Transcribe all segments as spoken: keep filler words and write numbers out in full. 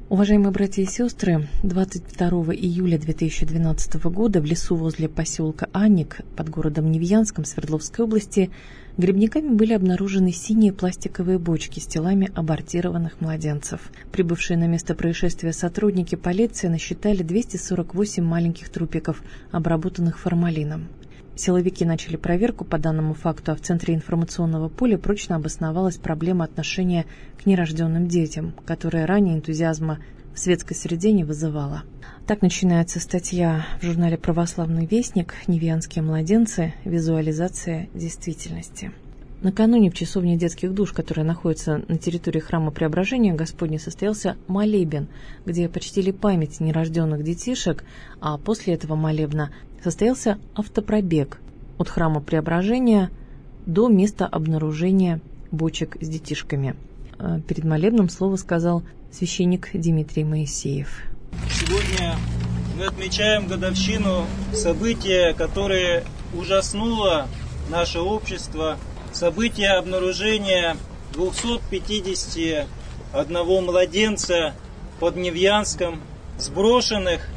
Уважаемые братья и сестры, двадцать второго июля две тысячи двенадцатого года в лесу возле поселка Анник под городом Невьянском Свердловской области грибниками были обнаружены синие пластиковые бочки с телами абортированных младенцев. Прибывшие на место происшествия сотрудники полиции насчитали двести сорок восемь маленьких трупиков, обработанных формалином. Силовики начали проверку по данному факту, а в центре информационного поля прочно обосновалась проблема отношения к нерожденным детям, которая ранее энтузиазма в светской среде не вызывала. Так начинается статья в журнале «Православный вестник. Невьянские младенцы. Визуализация действительности». Накануне в часовне детских душ, которая находится на территории храма Преображения Господня, состоялся молебен, где почтили память нерожденных детишек, а после этого молебна состоялся автопробег от храма Преображения до места обнаружения бочек с детишками. Перед молебном слово сказал священник Дмитрий Моисеев. Сегодня мы отмечаем годовщину события, которое ужаснуло наше общество, событие обнаружения двухсот пятидесяти одного младенца под Невьянском, сброшенных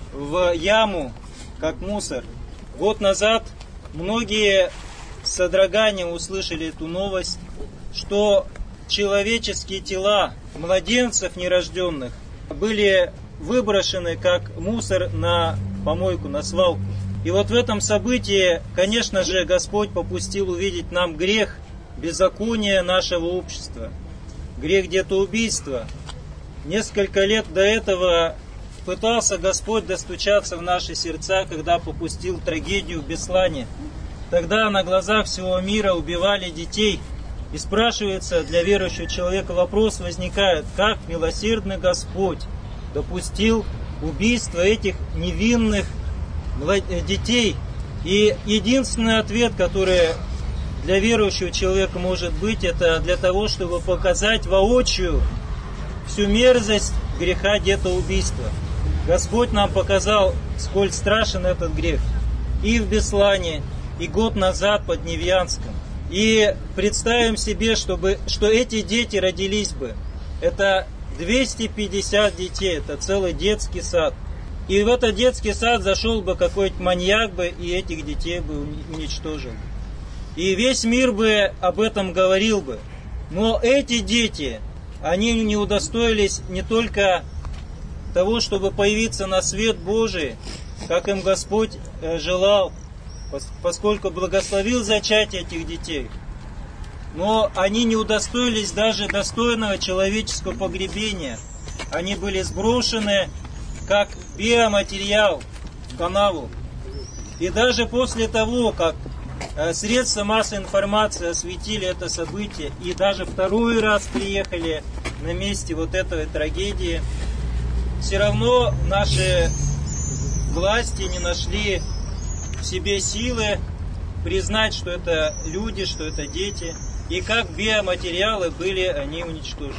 в яму, как мусор. Год назад многие с содроганием услышали эту новость, что человеческие тела младенцев нерожденных были выброшены как мусор на помойку, на свалку. И вот в этом событии, конечно же, Господь попустил увидеть нам грех беззакония нашего общества, грех детоубийства. Несколько лет до этого пытался Господь достучаться в наши сердца, когда попустил трагедию в Беслане. Тогда на глазах всего мира убивали детей. И спрашивается для верующего человека, вопрос возникает, как милосердный Господь допустил убийство этих невинных детей. И единственный ответ, который для верующего человека может быть, это для того, чтобы показать воочию всю мерзость греха детоубийства. Господь нам показал, сколь страшен этот грех и в Беслане, и год назад под Невьянском. И представим себе, чтобы, что эти дети родились бы. Это двести пятьдесят детей, это целый детский сад. И в этот детский сад зашел бы какой-то маньяк бы и этих детей бы уничтожил. И весь мир бы об этом говорил бы. Но эти дети, они не удостоились не только того, чтобы появиться на свет Божий, как им Господь желал, поскольку благословил зачатие этих детей. Но они не удостоились даже достойного человеческого погребения. Они были сброшены как биоматериал в канаву. И даже после того, как средства массовой информации осветили это событие, и даже второй раз приехали на месте вот этой трагедии, все равно наши власти не нашли в себе силы признать, что это люди, что это дети, и как биоматериалы были они уничтожены.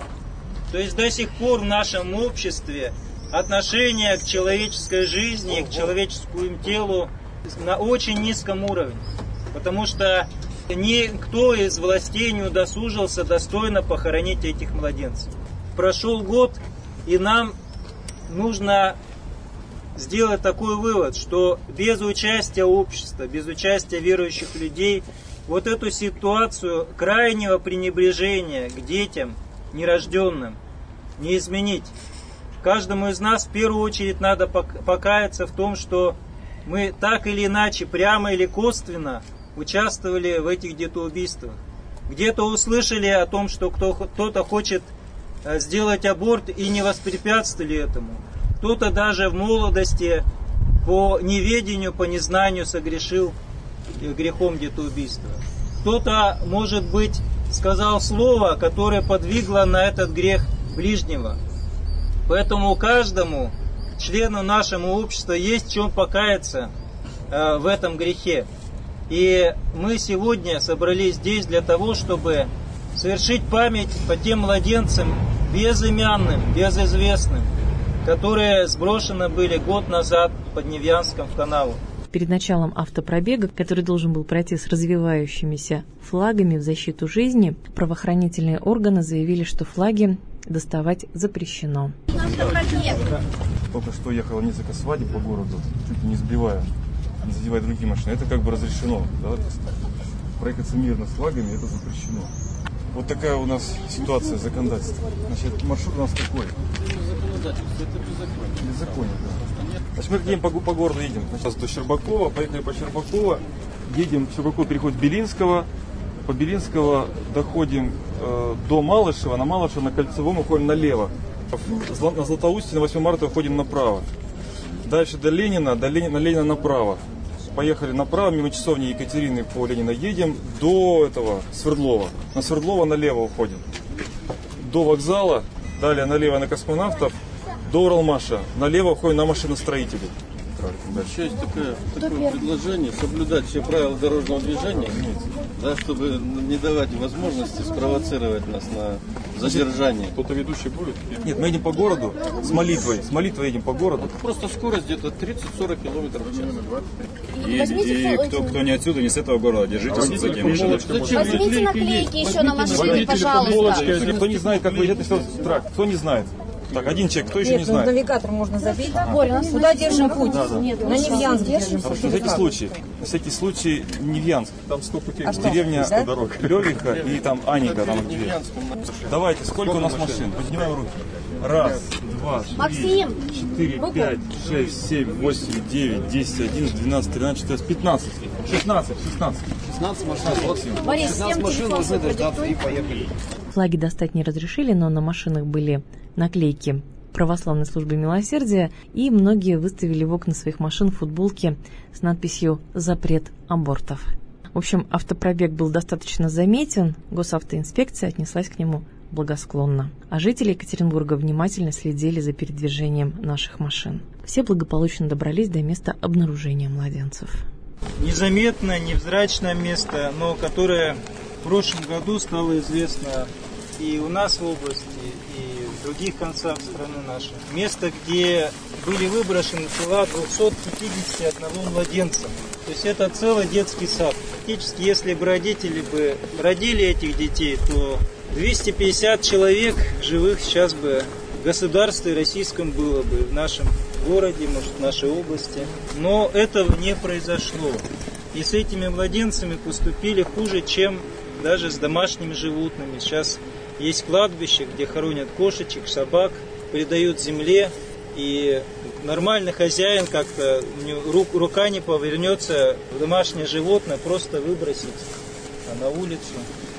То есть до сих пор в нашем обществе отношение к человеческой жизни, к человеческому телу на очень низком уровне, потому что никто из властей не удосужился достойно похоронить этих младенцев. Прошел год, и нам нужно сделать такой вывод, что без участия общества, без участия верующих людей, вот эту ситуацию крайнего пренебрежения к детям нерожденным не изменить. Каждому из нас в первую очередь надо покаяться в том, что мы так или иначе, прямо или косвенно участвовали в этих детоубийствах. Где-то услышали о том, что кто-то хочет сделать аборт и не воспрепятствовали этому. Кто-то даже в молодости по неведению, по незнанию согрешил грехом детоубийства. Кто-то, может быть, сказал слово, которое подвигло на этот грех ближнего. Поэтому каждому члену нашего общества есть в чем покаяться э, в этом грехе. И мы сегодня собрались здесь для того, чтобы совершить память по тем младенцам безымянным, безызвестным, которые сброшены были год назад под Невьянском в канаву. Перед началом автопробега, который должен был пройти с развивающимися флагами в защиту жизни, правоохранительные органы заявили, что флаги доставать запрещено. Только что ехала несколько свадеб по городу, чуть не сбивая, не задевая другие машины. Это как бы разрешено. Да? Проехаться мирно с флагами, это запрещено. Вот такая у нас ситуация законодательства. Значит, маршрут у нас такой. Законодательство, это беззаконие. Беззаконие, да. Значит, мы едем по, по городу едем. Значит, до Щербакова, поехали по Щербакова, едем, Щербаков переход Белинского, по Белинского доходим э, до Малышева, на Малышева на Кольцевом уходим налево. На Златоусте на восьмое марта уходим направо. Дальше до Ленина, до Ленина, на Ленина направо. Поехали направо, мимо часовни Екатерины по Ленина едем до этого Свердлова. На Свердлова налево уходим. До вокзала, далее налево на Космонавтов, до Уралмаша. Налево уходим на машиностроителей. Еще есть такое, такое предложение соблюдать все правила дорожного движения, да, чтобы не давать возможности спровоцировать нас на задержание. Кто-то ведущий будет? Нет, мы едем по городу с молитвой. С молитвой едем по городу. Это просто скорость где-то тридцать-сорок километров в час. И, и кто, кто не отсюда, не с этого города, держитесь за тем. Возьмите наклейки еще на машине, пожалуйста. Никто не знает, как выезжать на трак. Кто не знает? Так, один человек, кто еще Нет, не знает? Навигатор можно забить. Боря, куда держим путь? Да, да. На Невьянск держим. На всякий случай, на всякий случай Невьянск. Там сто путей. А Деревня да? Левиха и там Аника. Там где. Давайте, сколько у нас машин? Поднимаем руки. Раз, два, три, Максим, четыре, пять, шесть, семь, восемь, девять, десять, одиннадцать, двенадцать, тринадцать, четырнадцать, пятнадцать. шестнадцать, шестнадцать. шестнадцать машин. Борис, всем телефон свой продиктуй. Флаги достать не разрешили, но на машинах были наклейки Православной службы милосердия, и многие выставили в окна своих машин футболки с надписью «Запрет абортов». В общем, автопробег был достаточно заметен, госавтоинспекция отнеслась к нему благосклонно. А жители Екатеринбурга внимательно следили за передвижением наших машин. Все благополучно добрались до места обнаружения младенцев. Незаметное, невзрачное место, но которое в прошлом году стало известно и у нас в области, и в других концах страны нашей. Место, где были выброшены тела двухсот пятидесяти одного младенца. То есть это целый детский сад. Фактически, если бы родители бы родили этих детей, то двести пятьдесят человек живых сейчас бы в государстве российском было бы, в нашем городе, может, в нашей области. Но этого не произошло. И с этими младенцами поступили хуже, чем даже с домашними животными. Сейчас есть кладбище, где хоронят кошечек, собак, придают земле, и нормальный хозяин как-то, рука не повернется домашнее животное просто выбросить на улицу.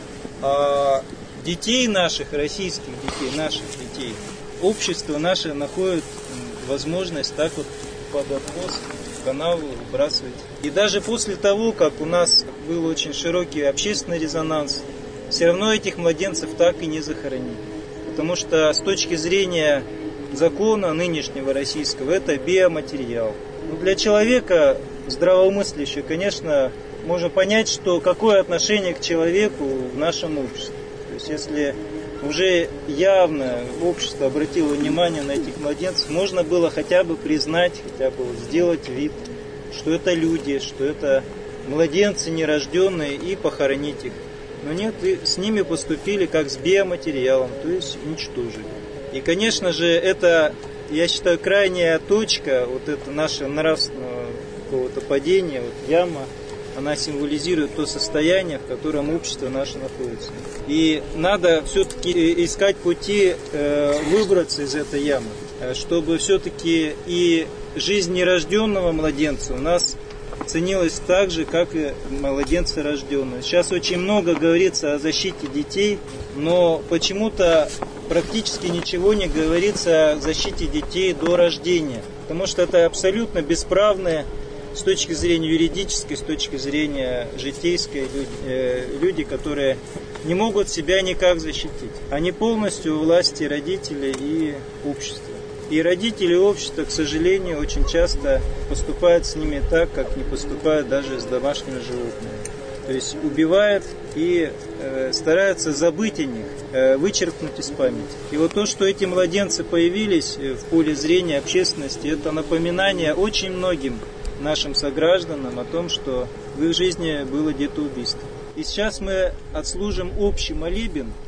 А детей наших, российских детей, наших детей, общество наше находит возможность так вот под откос в канаву выбрасывать. И даже после того, как у нас был очень широкий общественный резонанс, все равно этих младенцев так и не захоронили. Потому что с точки зрения закона нынешнего российского, это биоматериал. Но для человека здравомыслящего, конечно, можно понять, что какое отношение к человеку в нашем обществе. То есть если уже явно общество обратило внимание на этих младенцев, можно было хотя бы признать, хотя бы сделать вид, что это люди, что это младенцы нерожденные, и похоронить их. Но нет, и с ними поступили как с биоматериалом, то есть уничтожили. И, конечно же, это, я считаю, крайняя точка вот это наше нравственного какого-то падения, вот яма, она символизирует то состояние, в котором общество наше находится. И надо все-таки искать пути э, выбраться из этой ямы, чтобы все-таки и жизнь нерожденного младенца у нас ценилась так же, как и младенцы рожденные. Сейчас очень много говорится о защите детей, но почему-то практически ничего не говорится о защите детей до рождения, потому что это абсолютно бесправные с точки зрения юридической, с точки зрения житейской люди, э, люди, которые не могут себя никак защитить. Они полностью у власти родителей и общества. И родители и общество, к сожалению, очень часто поступают с ними так, как не поступают даже с домашними животными. То есть убивают и э, стараются забыть о них, э, вычеркнуть из памяти. И вот то, что эти младенцы появились в поле зрения общественности, это напоминание очень многим нашим согражданам о том, что в их жизни было детоубийство. И сейчас мы отслужим общий молебен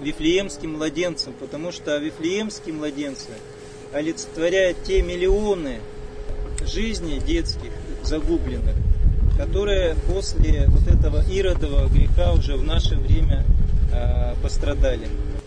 вифлеемским младенцем, потому что вифлеемские младенцы олицетворяют те миллионы жизней детских загубленных, которые после вот этого иродового греха уже в наше время э, пострадали.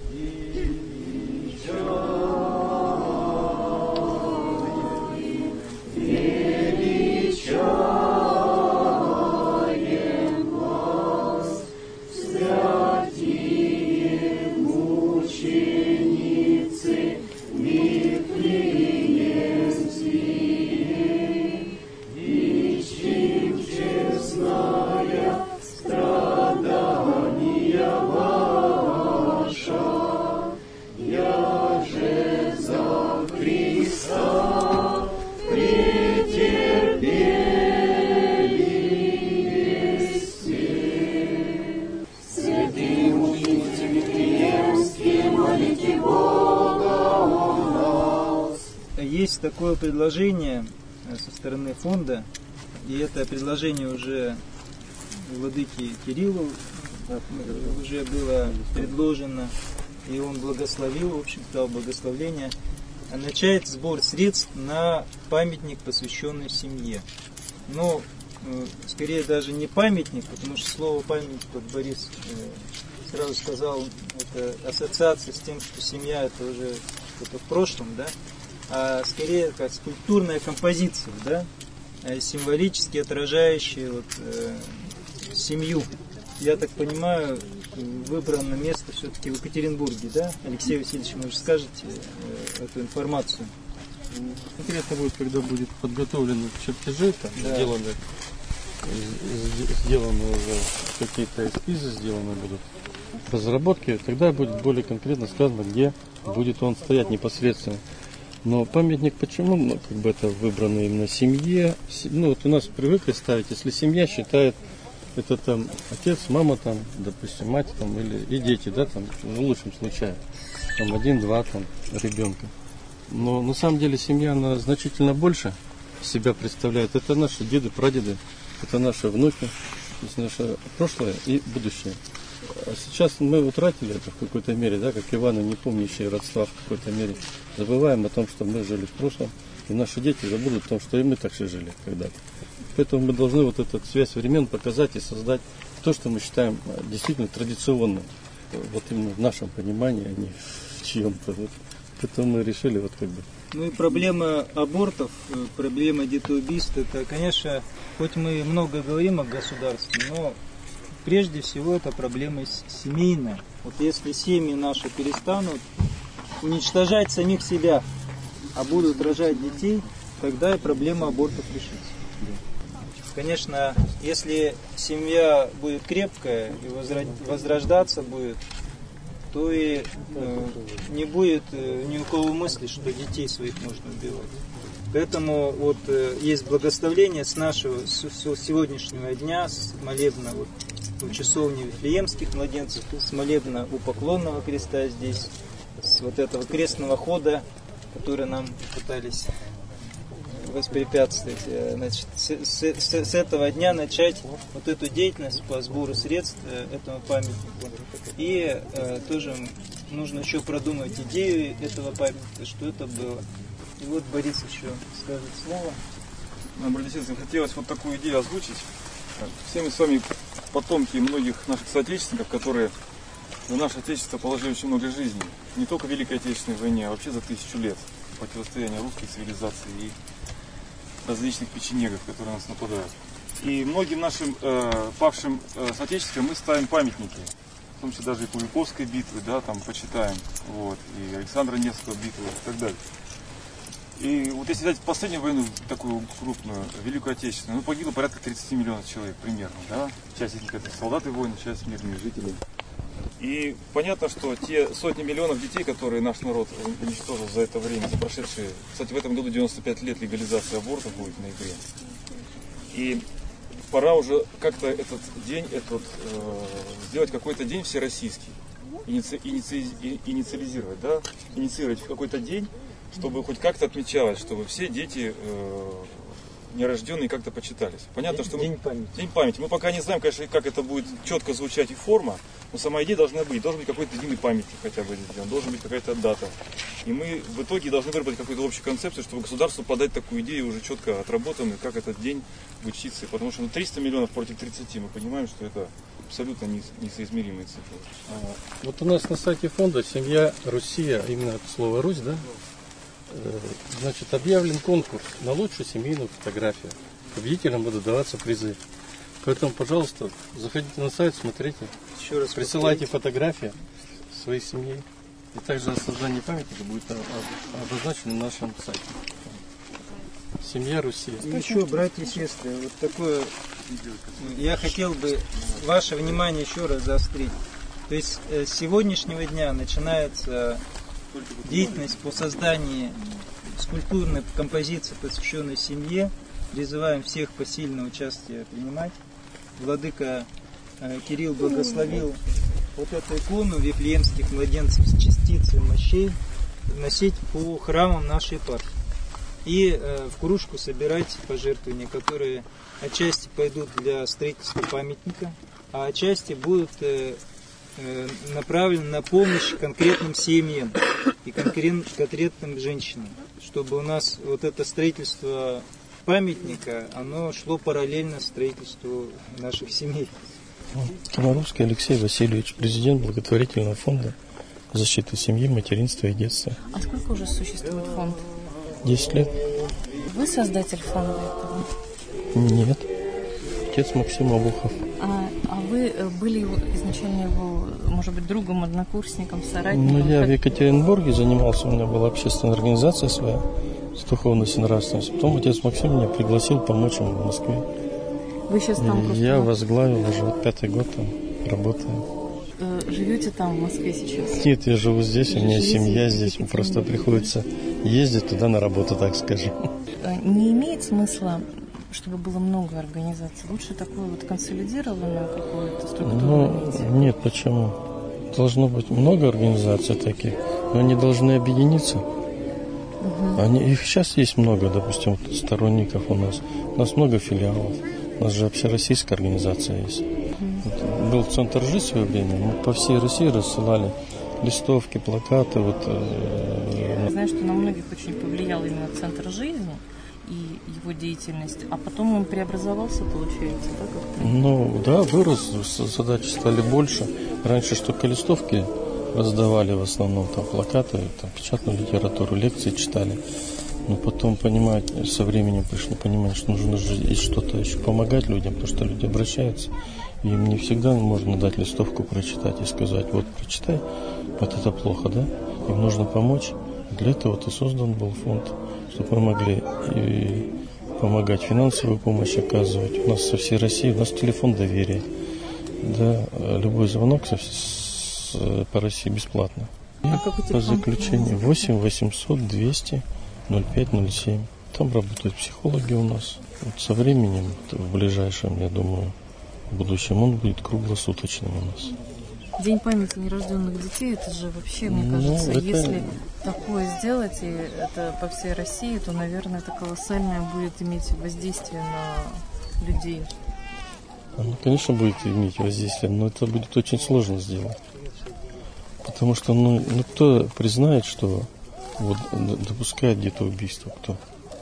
Есть такое предложение со стороны фонда, и это предложение уже владыке Кириллу уже было предложено, и он благословил, в общем, дал благословление, начать сбор средств на памятник, посвященный семье. Но скорее даже не памятник, потому что слово памятник, вот Борис сразу сказал, это ассоциация с тем, что семья это уже это в прошлом, да, а скорее как скульптурная композиция, да, символически отражающая вот, э, семью. Я так понимаю, выбрано место все-таки в Екатеринбурге, да? Алексей Васильевич, может, скажете э, эту информацию? Интересно будет, когда будет подготовлены чертежи, там, да. сделаны, сделаны уже какие-то эскизы, сделаны будут разработки, тогда будет более конкретно сказано, где будет он стоять непосредственно. Но памятник почему, ну, как бы это выбрано именно семье, ну вот у нас привыкли ставить, если семья считает, это там отец, мама там, допустим, мать там или и дети, да, там в лучшем случае, там один-два там ребенка. Но на самом деле семья, она значительно больше себя представляет. Это наши деды, прадеды, это наши внуки, это наше прошлое и будущее. А сейчас мы утратили это в какой-то мере, да, как Иваны, не помнящие родства в какой-то мере. Забываем о том, что мы жили в прошлом, и наши дети забудут о том, что и мы так же жили когда-то. Поэтому мы должны вот эту связь времен показать и создать то, что мы считаем действительно традиционным. Вот именно в нашем понимании, а не в чьем-то. Вот. Поэтому мы решили вот как бы. Ну и проблема абортов, проблема детоубийств, это, конечно, хоть мы много говорим о государстве, но прежде всего это проблема семейная. Вот если семьи наши перестанут уничтожать самих себя, а будут рожать детей, тогда и проблема абортов решится. Конечно, если семья будет крепкая и возрождаться будет, то и э, не будет э, ни у кого мысли, что детей своих можно убивать. Поэтому вот э, есть благословение с нашего с, с сегодняшнего дня, с молебна вот, у часовни Вифлеемских младенцев, с молебна у Поклонного креста здесь, с вот этого крестного хода, который нам пытались воспрепятствовать. Значит, с, с, с, с этого дня начать вот эту деятельность по сбору средств э, этому памятнику. И э, тоже нужно еще продумать идею этого памятника, что это было. И вот Борис еще скажет слово. Нам, братья и сестры, хотелось вот такую идею озвучить. Все мы с вами потомки многих наших соотечественников, которые за наше Отечество положили очень много жизней. Не только в Великой Отечественной войне, а вообще за тысячу лет противостояния русской цивилизации и различных печенегов, которые на нас нападают. И многим нашим э, павшим э, соотечественникам мы ставим памятники, в том числе даже и Куликовской битвы, да, там почитаем, вот, и Александра Невского битвы и так далее. И вот если взять последнюю войну, такую крупную, Великую Отечественную, ну, погибло порядка тридцать миллионов человек примерно, да, часть из них это солдаты войны, часть мирные жители. И понятно, что те сотни миллионов детей, которые наш народ уничтожил за это время, за прошедшие, кстати, в этом году девяносто пять лет легализации абортов будет в ноябре. И пора уже как-то этот день, этот, э, сделать какой-то день всероссийский, иници, иници, инициализировать, да, инициировать в какой-то день, чтобы хоть как-то отмечалось, чтобы все дети э, нерожденные как-то почитались. Понятно, день, что мы... День памяти. День памяти. Мы пока не знаем, конечно, как это будет четко звучать и форма, Но сама идея должна быть, должен быть какой-то единый памятник хотя бы сделан, должна быть какая-то дата. И мы в итоге должны выработать какую-то общую концепцию, чтобы государству подать такую идею уже четко отработанную, как этот день будет чтиться. Потому что ну, триста миллионов против тридцати, мы понимаем, что это абсолютно несоизмеримые цифры. Вот у нас на сайте фонда «Семья Россия», именно это слово «Русь», да? Значит, объявлен конкурс на лучшую семейную фотографию. Победителям будут даваться призы. Поэтому, пожалуйста, заходите на сайт, смотрите. Еще раз присылайте фотографии своей семьи. И также создание памятника будет обозначено на нашем сайте. Семья Руси. И еще, братья и сестры, вот такое, я хотел бы ваше внимание еще раз заострить. То есть с сегодняшнего дня начинается деятельность по созданию скульптурной композиции, посвященной семье. Призываем всех посильное участие принимать. Владыка э, Кирилл благословил вот эту икону вифлеемских младенцев с частицей мощей носить по храмам нашей епархии. И э, в кружку собирать пожертвования, которые отчасти пойдут для строительства памятника, а отчасти будут э, э, направлены на помощь конкретным семьям и конкрет, конкретным женщинам, чтобы у нас вот это строительство памятника, оно шло параллельно строительству наших семей. Комаровский Алексей Васильевич, президент благотворительного фонда защиты семьи, материнства и детства. А сколько уже существует фонд? Десять лет. Вы создатель фонда этого? Нет. Отец Максим Обухов. А, а вы были его, изначально его, может быть, другом, однокурсником, соратником? Ну, я как... в Екатеринбурге занимался, у меня была общественная организация своя с духовностью и нравственностью. Потом отец Максим меня пригласил помочь ему в Москве. Вы сейчас там и просто... Я возглавил уже вот пятый год там работаю. Э, живете там в Москве сейчас? Нет, я живу здесь, у меня Живете семья здесь, мне просто приходится ездить туда на работу, так скажем. Не имеет смысла, чтобы было много организаций? Лучше такую вот консолидированную какую-то структуру Ну, иметь? нет, почему? Должно быть много организаций таких, но они должны объединиться. Угу. Они, их сейчас есть много, допустим, сторонников у нас. У нас много филиалов. У нас же общероссийская организация есть. Угу. Вот, был центр жизни в свое время. Мы по всей России рассылали листовки, плакаты. Вот, э, Я знаю, что на многих очень повлиял именно центр жизни и его деятельность, а потом он преобразовался, получается, да? Как-то? Ну, да, вырос, задачи стали больше. Раньше что листовки раздавали в основном, там плакаты, там печатную литературу, лекции читали. Но потом, понимать, со временем пришло понимание, что нужно же и что-то еще помогать людям, потому что люди обращаются, и им не всегда можно дать листовку прочитать и сказать, вот прочитай, вот это плохо, да? Им нужно помочь. Для этого и создан был фонд, чтобы мы могли и помогать, финансовую помощь оказывать. У нас со всей России, у нас телефон доверия. Да, любой звонок со, с, по России бесплатно. А какой по заключению восемь восемьсот двести ноль пять ноль семь. Там работают психологи у нас. Вот со временем, в ближайшем, я думаю, в будущем он будет круглосуточным у нас. День памяти нерожденных детей, это же вообще, мне ну, кажется, это... если такое сделать, и это по всей России, то, наверное, это колоссальное будет иметь воздействие на людей. Оно, конечно, будет иметь воздействие, но это будет очень сложно сделать. Потому что, ну, ну кто признает, что вот, допускает где-то убийство, кто?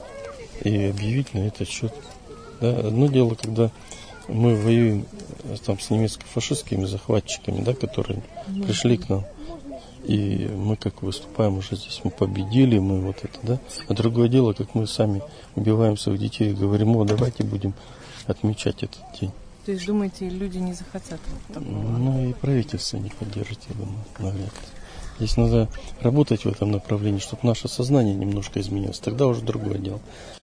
И объявить на этот счет. Да? Одно дело, когда мы воюем там с немецко-фашистскими захватчиками, да, которые mm-hmm. пришли к нам, и мы как выступаем уже здесь, мы победили, мы вот это, да. А другое дело, как мы сами убиваем своих детей и говорим, о, давайте будем отмечать этот день. То есть, думаете, люди не захотят вот такого? Ну и правительство не поддержит, я думаю, навряд ли. Здесь надо работать в этом направлении, чтобы наше сознание немножко изменилось, тогда уже другое дело.